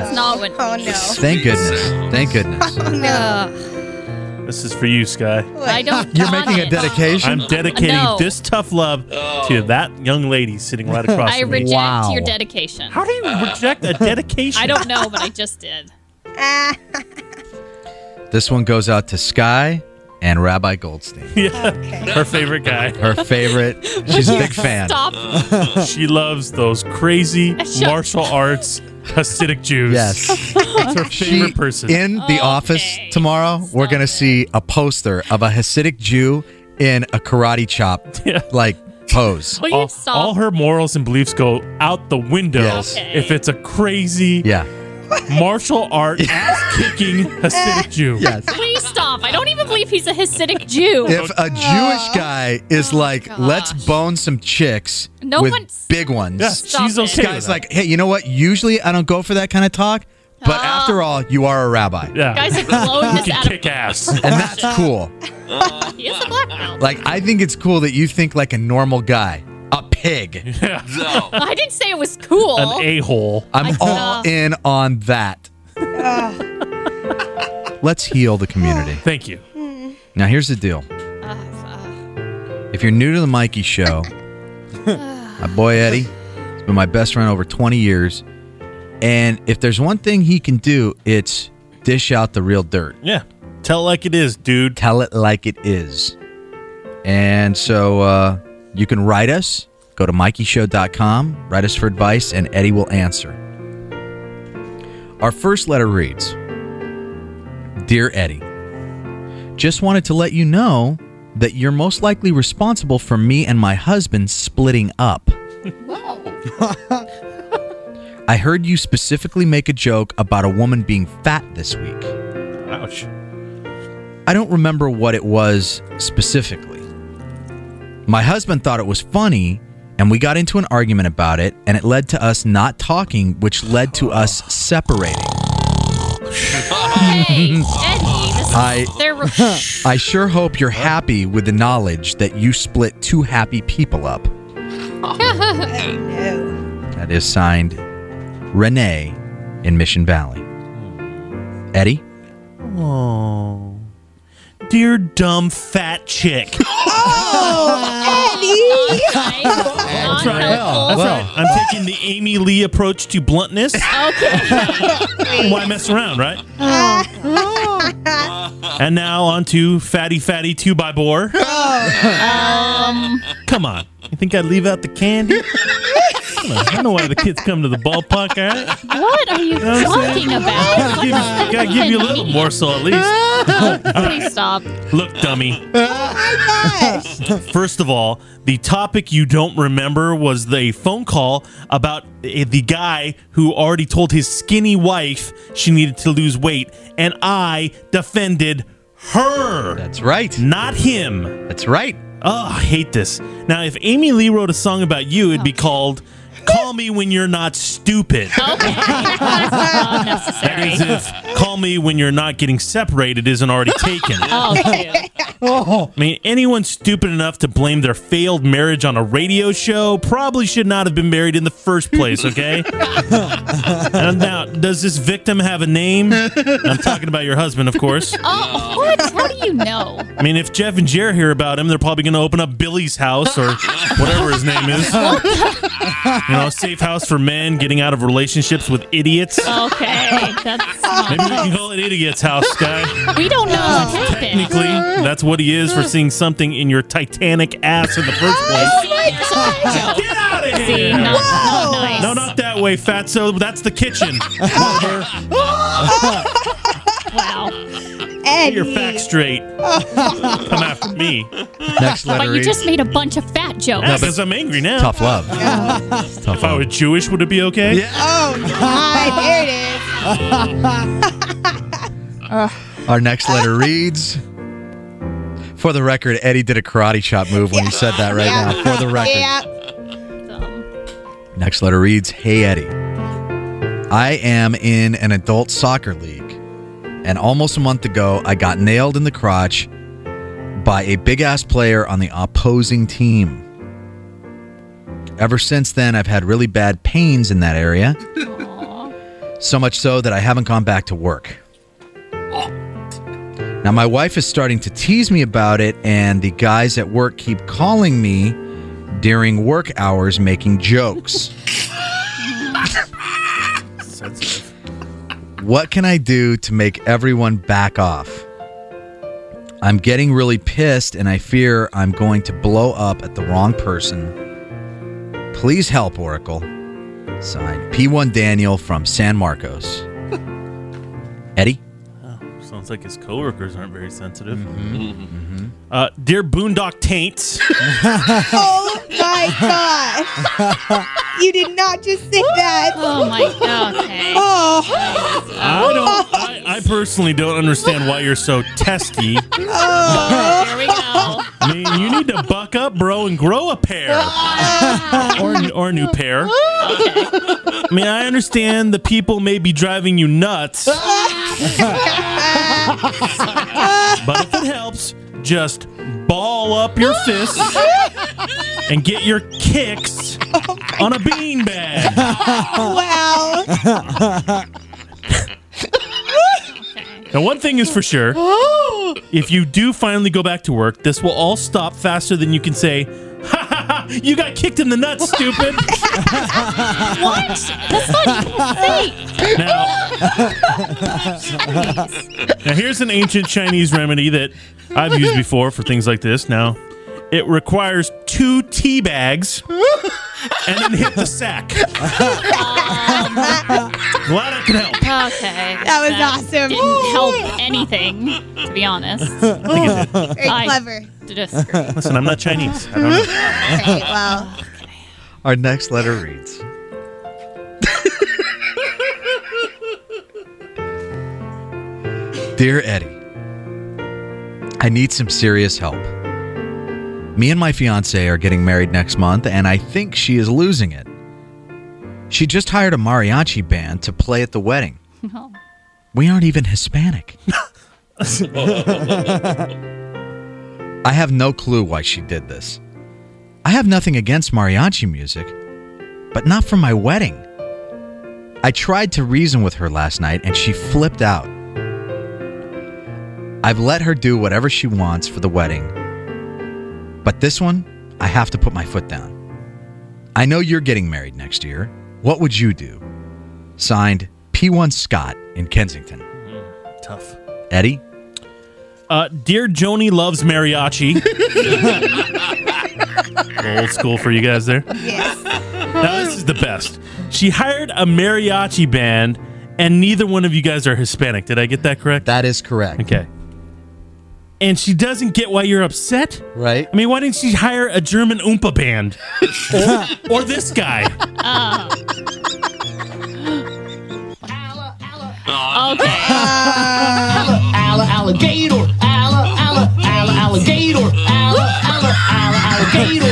That's not what. Oh, no. Thank goodness. Thank goodness. Oh, no. This is for you, Sky. I don't. You're want making a it. dedication? I'm dedicating No. this tough love to that young lady sitting right across I from me. reject Wow. your dedication. How do you reject a dedication? I don't know, but I just did. This one goes out to Sky and Rabbi Goldstein. Yeah, Okay. her favorite guy. Her favorite. She's a big fan. Stop. She loves those crazy martial arts Hasidic Jews. Yes. That's her favorite person. In the office tomorrow, we're going to see a poster of a Hasidic Jew in a karate chop, Yeah. like, pose. Will you all, stop? all her morals and beliefs go out the window Yes. Okay. if it's a crazy Yeah. martial art ass-kicking Hasidic Jew. Yes. Please stop. I don't even believe he's a Hasidic Jew. If a Jewish guy is like, gosh. let's bone some chicks No with one's- big ones. Yeah, Stop she's it. okay with Guy's that. like, hey, you know what? Usually I don't go for that kind of talk, but after all, you are a rabbi. yeah. Guys have blown You this can out of kick ass. And that's cool. He is a black belt. Like, I think it's cool that you think like a normal guy, a pig. Yeah. I didn't say it was cool. An a-hole. I'm all in on that. Let's heal the community. Thank you. Now, here's the deal. If you're new to the Mikey Show, my boy Eddie has been my best friend over 20 years. And if there's one thing he can do, it's dish out the real dirt. Yeah. Tell it like it is, dude. Tell it like it is. And so you can write us. Go to MikeyShow.com, write us for advice, and Eddie will answer. Our first letter reads, Dear Eddie, just wanted to let you know that you're most likely responsible for me and my husband splitting up. I heard you specifically make a joke about a woman being fat this week. Ouch. I don't remember what it was specifically. My husband thought it was funny, and we got into an argument about it, and it led to us not talking, which led to us separating. Hey, Eddie, this I sure hope you're happy with the knowledge that you split two happy people up. No. That is signed Renee in Mission Valley. Eddie? Oh. Dear dumb fat chick. Eddie! Not helpful. That's right. I'm taking the Amy Lee approach to bluntness. Okay. Why mess around, right? And now on to Fatty 2x4. Come on. You think I'd leave out the candy? Come on. I know why the kids come to the ballpark, all right? What are you talking about? Gotta give you a little morsel at least. Please stop. Look, dummy. Gosh. First of all, the topic you don't remember was the phone call about the guy who already told his skinny wife she needed to lose weight, and I defended her. That's right. Not him. That's right. Oh, I hate this. Now, if Amy Lee wrote a song about you, it'd be called Call Me When You're Not Stupid. Okay. That Unnecessary. is if Call Me When You're Not Getting Separated isn't already taken. Oh, cute. I mean, anyone stupid enough to blame their failed marriage on a radio show probably should not have been married in the first place, okay? And now, does this victim have a name? I'm talking about your husband, of course. Oh, what? How do you know? I mean, if Jeff and Jer hear about him, they're probably going to open up Billy's house or whatever his name is. You know, a safe house for men getting out of relationships with idiots. Okay. That's not Maybe we can call it Idiot's house, guy. We don't know what happened. Technically, that's what he is for seeing something in your Titanic ass in the first place. Get out of See, here! not nice. No, not that way, fatso. That's the kitchen. Wow. Eddie. Get your facts straight. Come after me. Next letter But you reads, just made a bunch of fat jokes. Because I'm angry now. tough love. Tough If I were Jewish, would it be okay? Yeah. Oh, God. There it is. Our next letter reads, for the record, Eddie did a karate chop move when he said that right now. For the record. Yeah. Next letter reads, Hey Eddie, I am in an adult soccer league, and almost a month ago, I got nailed in the crotch by a big-ass player on the opposing team. Ever since then, I've had really bad pains in that area. So much so that I haven't gone back to work. Now, my wife is starting to tease me about it, and the guys at work keep calling me during work hours making jokes. Sensitive. What can I do to make everyone back off? I'm getting really pissed, and I fear I'm going to blow up at the wrong person. Please help, Oracle. Signed, P1 Daniel from San Marcos. Eddie? Sounds like his coworkers aren't very sensitive. Dear Boondock Taints. Oh my gosh. You did not just say that. Oh my god. Okay. Oh. I personally don't understand why you're so testy. Oh. Here we go. I mean, you need to buck up, bro, and grow a pair. or a new pair. I mean, I understand the people may be driving you nuts. But if it helps, just ball up your fists and get your kicks on a beanbag. Wow. Now, one thing is for sure. If you do finally go back to work, this will all stop faster than you can say, "Ha ha ha, you got kicked in the nuts, stupid." What? That's not even fake. Now, here's an ancient Chinese remedy that I've used before for things like this. Now, it requires 2 tea bags and then hit the sack. Glad I could help. Okay. That was awesome. Didn't help anything, to be honest. I think it did. Very I- clever. Disagree. Listen, I'm not Chinese. I don't know. Okay, well. Our next letter reads, Dear Eddie, I need some serious help. Me and my fiance are getting married next month, and I think she is losing it. She just hired a mariachi band to play at the wedding. Oh. We aren't even Hispanic. I have no clue why she did this. I have nothing against mariachi music, but not for my wedding. I tried to reason with her last night, and she flipped out. I've let her do whatever she wants for the wedding, but this one, I have to put my foot down. I know you're getting married next year. What would you do? Signed, P1 Scott in Kensington. Tough. Eddie? Dear Joni loves mariachi. Old school for you guys there. Yes. Now, this is the best. She hired a mariachi band, and neither one of you guys are Hispanic. Did I get that correct? That is correct. Okay. And she doesn't get why you're upset? Right? I mean, why didn't she hire a German Oompa band? or this guy? Okay. Alligator, alligator, alligator.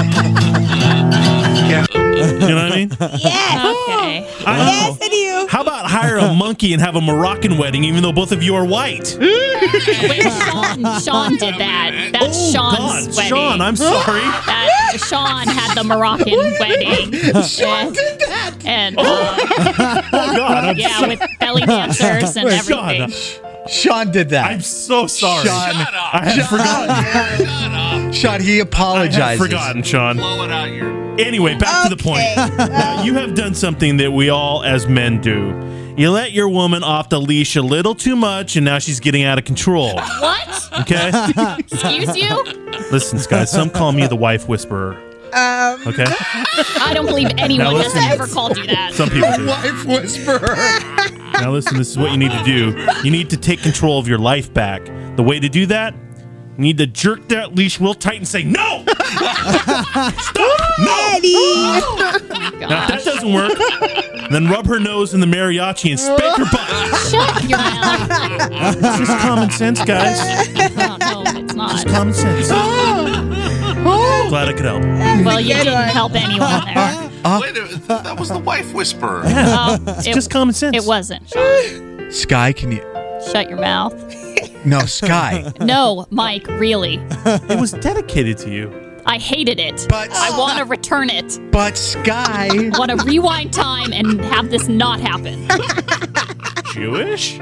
You know what I mean? Yes. Okay. I know. Yes, I do. How about hire a monkey and have a Moroccan wedding, even though both of you are white? Wait, Sean did that. That's Sean's God, wedding. Sean, I'm sorry. Sean had the Moroccan wedding. Sean did that. And Oh, God. I'm yeah, so, with belly dancers and Wait, everything. Sean did that. I'm so sorry. Sean, I had forgotten. Sean, he I apologizes. had forgotten, Sean. Blow it out your. Anyway, back to the point. You have done something that we all as men do. You let your woman off the leash a little too much, and now she's getting out of control. What? Okay? Excuse you? Listen, guys, some call me the wife whisperer. Okay? I don't believe anyone Now has listen. ever called you that. Some people do. Wife whisperer. Now listen, this is what you need to do. You need to take control of your life back. The way to do that, you need to jerk that leash real tight and say, "No! Stop! No!" Eddie. Now, if that doesn't work, then rub her nose in the mariachi and spank her butt. Shut your mouth. It's just common sense, guys. No, it's not. Common sense. Glad I could help. Well, you Good didn't one. help anyone there. Wait a minute, that was the wife whisperer. It's just common sense. It wasn't, Sean. Sky, can you... Shut your mouth. No, Sky. No, Mike, really. It was dedicated to you. I hated it. But- I want to return it. But Sky, I want to rewind time and have this not happen. Jewish?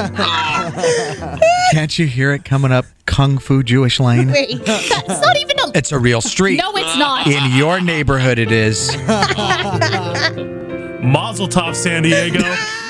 can't you hear it coming up Kung Fu Jewish Lane? Wait. That's not even a... It's a real street. No, it's not. In your neighborhood, it is. Mazel tov, San Diego.